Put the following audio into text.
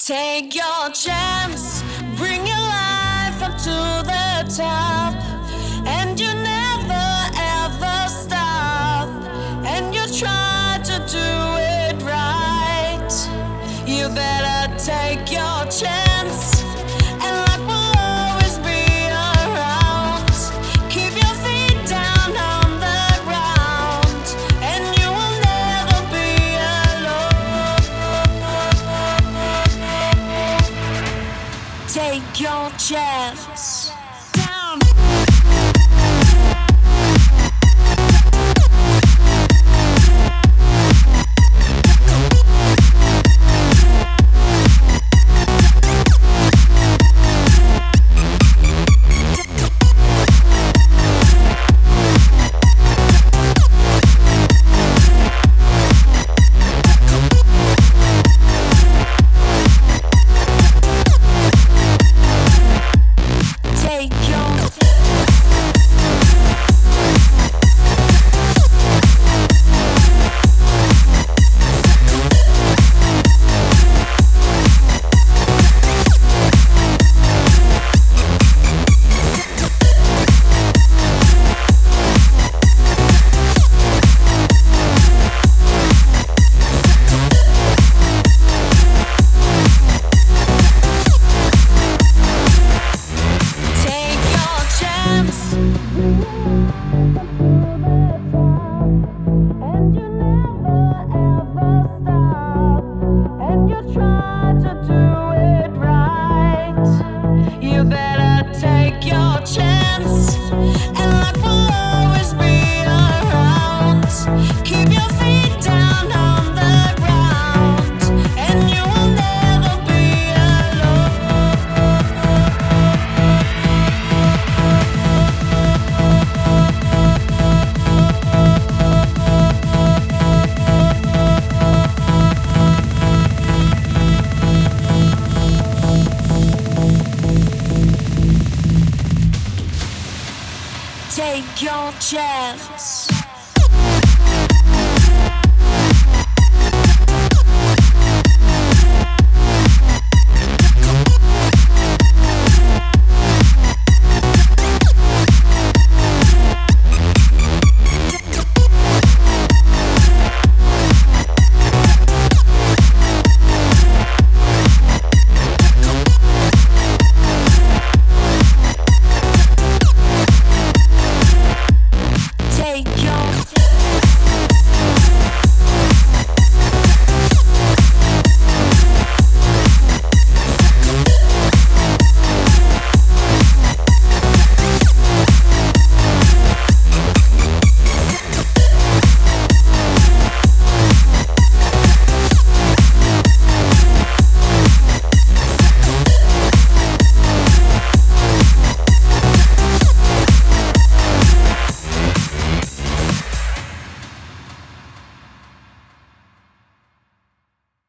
Take your chance, bring your life up to the top, and you never ever stop, and you try to do it right. You better take your chance, and luck will always be around. Keep your feet down on the ground, and you will never be alone. Take your chance. Down. You better take your chance, and luck will always be around. Keep your feet down on the ground, and you will never be alone. Take your chance.